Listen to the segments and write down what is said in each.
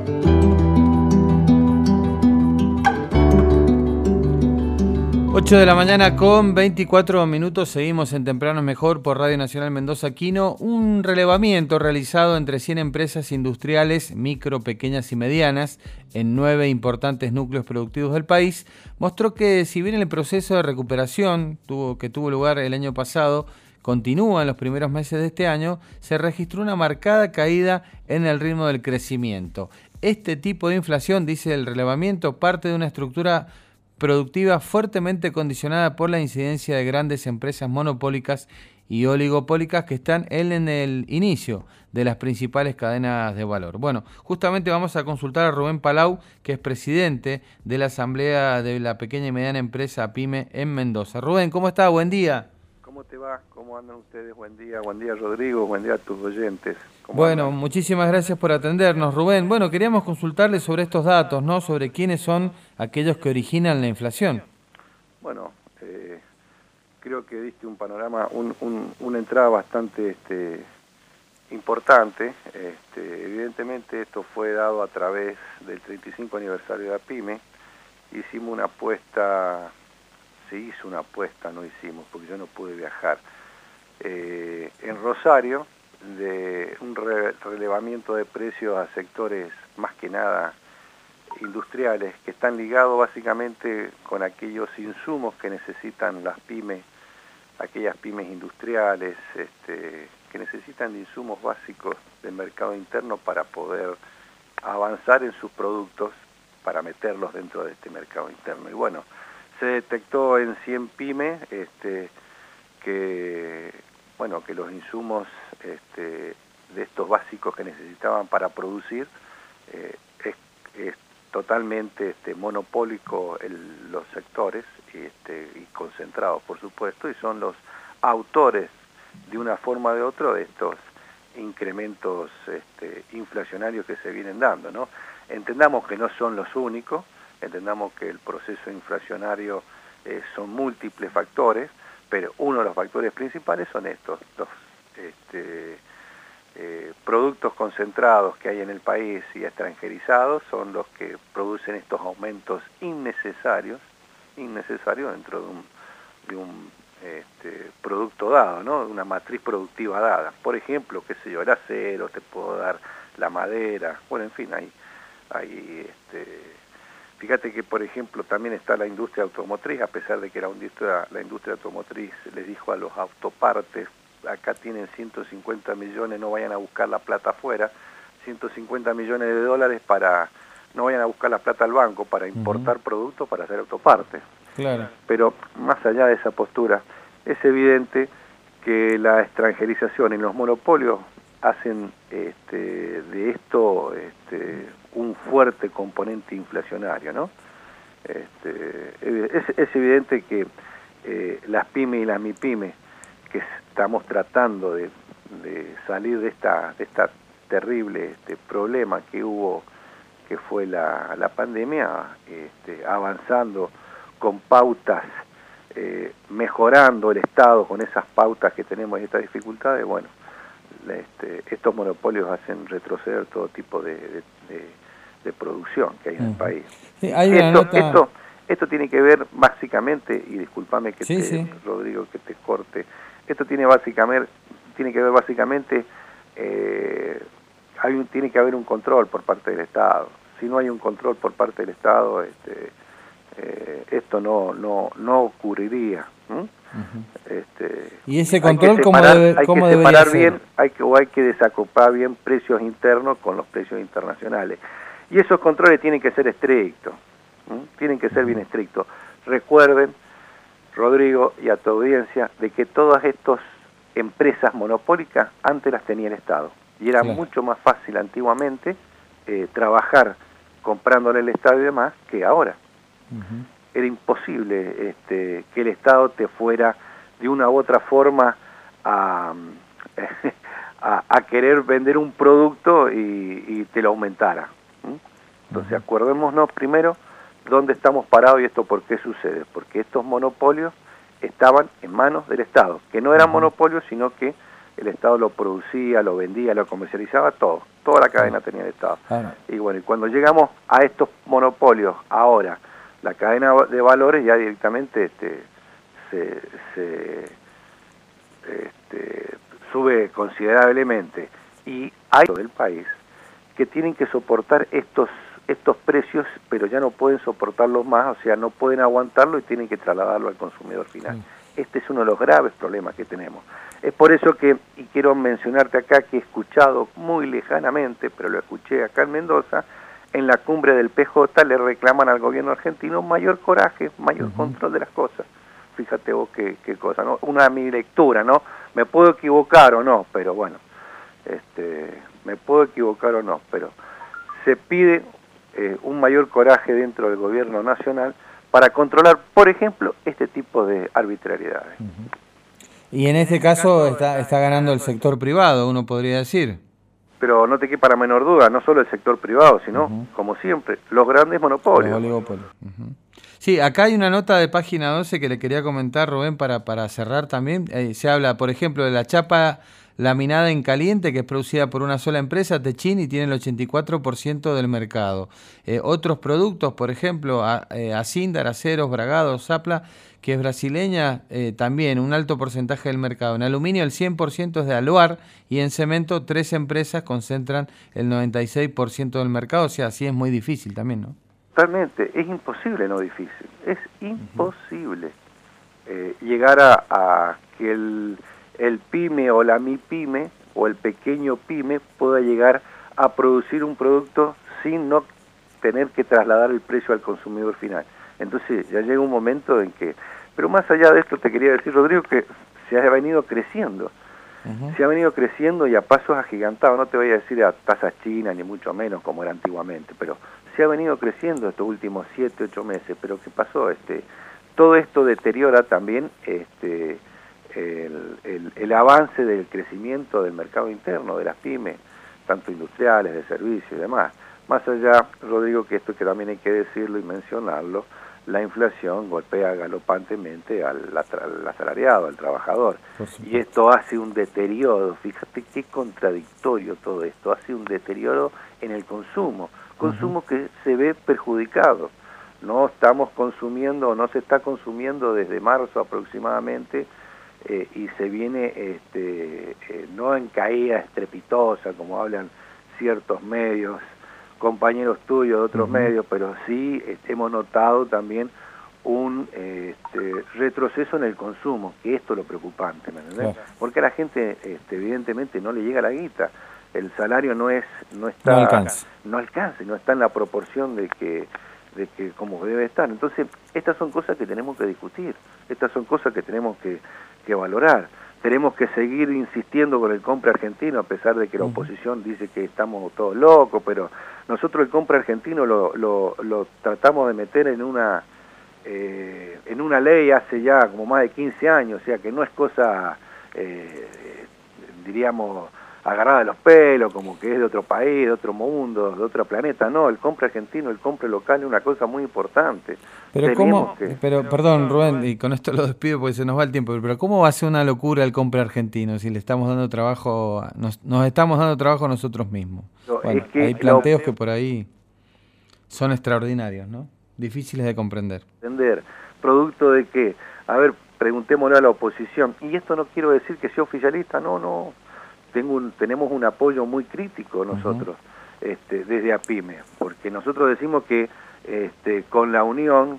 8 de la mañana con 24 minutos, seguimos en Temprano Mejor por Radio Nacional Mendoza Quino. Un relevamiento realizado entre 100 empresas industriales, micro, pequeñas y medianas, en 9 importantes núcleos productivos del país, mostró que si bien el proceso de recuperación que tuvo lugar el año pasado continúa en los primeros meses de este año, se registró una marcada caída en el ritmo del crecimiento. Este tipo de inflación, dice el relevamiento, parte de una estructura productiva fuertemente condicionada por la incidencia de grandes empresas monopólicas y oligopólicas que están en el inicio de las principales cadenas de valor. Bueno, justamente vamos a consultar a Rubén Palau, que es presidente de la Asamblea de la Pequeña y Mediana Empresa PYME en Mendoza. Rubén, ¿cómo está? Buen día. ¿Cómo te va? ¿Cómo andan ustedes? Buen día Rodrigo, buen día a tus oyentes. Bueno, andan? Muchísimas gracias por atendernos, Rubén. Bueno, queríamos consultarle sobre estos datos, ¿no? Sobre quiénes son aquellos que originan la inflación. Bueno, creo que diste un panorama, una entrada bastante importante. Evidentemente esto fue dado a través del 35 aniversario de la PYME. Hicimos una apuesta, se hizo una apuesta, no hicimos, porque yo no pude viajar, en Rosario, de un relevamiento de precios a sectores más que nada industriales, que están ligados básicamente con aquellos insumos que necesitan las pymes, aquellas pymes industriales que necesitan de insumos básicos del mercado interno para poder avanzar en sus productos, para meterlos dentro de este mercado interno. Y bueno, se detectó en 100 pymes que los insumos de estos básicos que necesitaban para producir es totalmente monopólico los sectores y concentrados, por supuesto, y son los autores de una forma o de otra de estos incrementos inflacionarios que se vienen dando, ¿no? Entendamos que no son los únicos, entendamos que el proceso inflacionario son múltiples factores, pero uno de los factores principales son estos, los productos concentrados que hay en el país y extranjerizados son los que producen estos aumentos innecesarios dentro de un producto dado, ¿no? Una matriz productiva dada. Por ejemplo, qué sé yo, el acero, te puedo dar la madera, bueno, en fin, fíjate que, por ejemplo, también está la industria automotriz, a pesar de que la industria automotriz les dijo a los autopartes, acá tienen 150 millones, no vayan a buscar la plata afuera, 150 millones de dólares no vayan a buscar la plata al banco para importar productos para hacer autopartes. Claro. Pero más allá de esa postura, es evidente que la extranjerización y los monopolios hacen de esto un fuerte componente inflacionario, ¿no? Es evidente que las pymes y las MIPYME, que estamos tratando de salir de esta terrible problema que hubo, que fue la pandemia, avanzando con pautas, mejorando el Estado con esas pautas que tenemos y estas dificultades, bueno, estos monopolios hacen retroceder todo tipo de producción que hay en el país. Sí, hay esto tiene que ver básicamente, y discúlpame Rodrigo, que te corte, esto tiene que ver básicamente, tiene que haber un control por parte del Estado. Si no hay un control por parte del Estado, esto no ocurriría. ¿Y ese control cómo debería ser? Hay que desacoplar bien precios internos con los precios internacionales. Y esos controles tienen que ser estrictos, tienen que ser bien estrictos. Recuerden, Rodrigo, y a tu audiencia, de que todas estas empresas monopólicas antes las tenía el Estado. Y era mucho más fácil antiguamente trabajar comprándole el Estado y demás que ahora. Era imposible que el Estado te fuera de una u otra forma a querer vender un producto y te lo aumentara. Entonces acordémonos primero dónde estamos parados y esto por qué sucede. Porque estos monopolios estaban en manos del Estado, que no eran monopolios, sino que el Estado lo producía, lo vendía, lo comercializaba, todo, toda la cadena tenía el Estado. Y bueno, y cuando llegamos a estos monopolios, ahora, la cadena de valores ya directamente sube considerablemente, y hay del país que tienen que soportar estos precios, pero ya no pueden soportarlos más, o sea, no pueden aguantarlo y tienen que trasladarlo al consumidor final. Este es uno de los graves problemas que tenemos. Es por eso que, y quiero mencionarte acá, que he escuchado muy lejanamente, pero lo escuché acá en Mendoza, en la cumbre del PJ le reclaman al gobierno argentino mayor coraje, mayor control de las cosas. Fíjate vos qué cosa, ¿no? Una mi lectura, ¿no? Me puedo equivocar o no, pero bueno, me puedo equivocar o no, pero se pide un mayor coraje dentro del gobierno nacional para controlar, por ejemplo, este tipo de arbitrariedades. Y en este caso está ganando el sector privado, uno podría decir. Pero no te quepa la menor duda, no solo el sector privado, sino, como siempre, los grandes monopolios. Los oligopolios. Sí, acá hay una nota de página 12 que le quería comentar, Rubén, para cerrar también. Se habla, por ejemplo, de la chapa laminada en caliente, que es producida por una sola empresa, Techin, y tiene el 84% del mercado. Otros productos, por ejemplo, Acindar, Aceros, Bragados, Zapla, que es brasileña, también un alto porcentaje del mercado. En aluminio el 100% es de Aluar, y en cemento 3 empresas concentran el 96% del mercado, o sea, así es muy difícil también, ¿no? Totalmente, es imposible, no difícil, es imposible llegar a que el pyme o la MIPYME o el pequeño pyme pueda llegar a producir un producto sin no tener que trasladar el precio al consumidor final. Entonces ya llega un momento en que, pero más allá de esto te quería decir, Rodrigo, que se ha venido creciendo, se ha venido creciendo y a pasos agigantados, no te voy a decir a tasas chinas ni mucho menos como era antiguamente, pero se ha venido creciendo estos últimos 7, 8 meses. Pero ¿qué pasó? Todo esto deteriora también el avance del crecimiento del mercado interno, de las pymes, tanto industriales, de servicios y demás. Más allá, Rodrigo, que esto que también hay que decirlo y mencionarlo, la inflación golpea galopantemente al asalariado, al trabajador. Y esto hace un deterioro, fíjate qué contradictorio todo esto, hace un deterioro en el consumo que se ve perjudicado. No estamos consumiendo, no se está consumiendo desde marzo aproximadamente, y se viene no en caída estrepitosa como hablan ciertos medios, compañeros tuyos de otros medios, pero sí hemos notado también un retroceso en el consumo, que esto es lo preocupante, ¿me entendés? Claro. Porque a la gente evidentemente no le llega la guita, el salario no alcanza, no está en la proporción de que como debe estar. Entonces, estas son cosas que tenemos que discutir, estas son cosas que tenemos que valorar. Tenemos que seguir insistiendo con el compra argentino, a pesar de que la oposición dice que estamos todos locos, pero nosotros el compra argentino lo tratamos de meter en una ley hace ya como más de 15 años, o sea que no es cosa, diríamos, agarrada de los pelos, como que es de otro país, de otro mundo, de otro planeta. No, el compra argentino, el compra local es una cosa muy importante. Pero perdón, Rubén, y con esto lo despido porque se nos va el tiempo, pero ¿cómo va a ser una locura el compra argentino si le estamos dando trabajo, nos estamos dando trabajo a nosotros mismos? Bueno, hay planteos que por ahí son extraordinarios, ¿no? Difíciles de comprender. Producto de que, a ver, preguntémosle a la oposición, y esto no quiero decir que sea oficialista, no. Tenemos un apoyo muy crítico nosotros, desde APYME, porque nosotros decimos que con la unión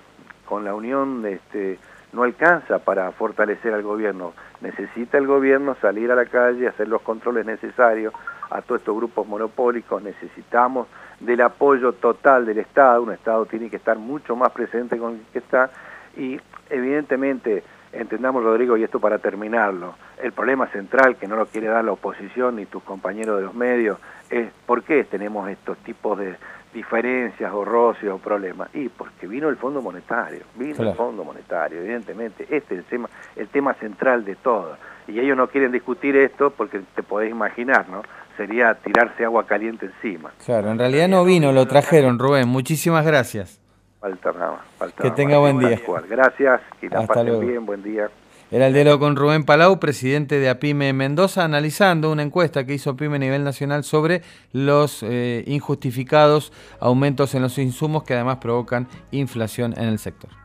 no alcanza para fortalecer al gobierno. Necesita el gobierno salir a la calle, hacer los controles necesarios a todos estos grupos monopólicos. Necesitamos del apoyo total del Estado. Un Estado tiene que estar mucho más presente con el que está, y evidentemente, entendamos, Rodrigo, y esto para terminarlo, el problema central que no lo quiere dar la oposición ni tus compañeros de los medios es ¿por qué tenemos estos tipos de diferencias o roces o problemas? Y porque vino el Fondo Monetario, el Fondo Monetario, evidentemente, este es el tema central de todo, y ellos no quieren discutir esto porque te podés imaginar, ¿no? Sería tirarse agua caliente encima. Claro, en realidad no vino, lo trajeron, Rubén, muchísimas gracias. Falta nada más. Que tenga buen día. Gracias, que la pasen bien, buen día. Era el diálogo con Rubén Palau, presidente de APYME Mendoza, analizando una encuesta que hizo APYME a nivel nacional sobre los injustificados aumentos en los insumos que además provocan inflación en el sector.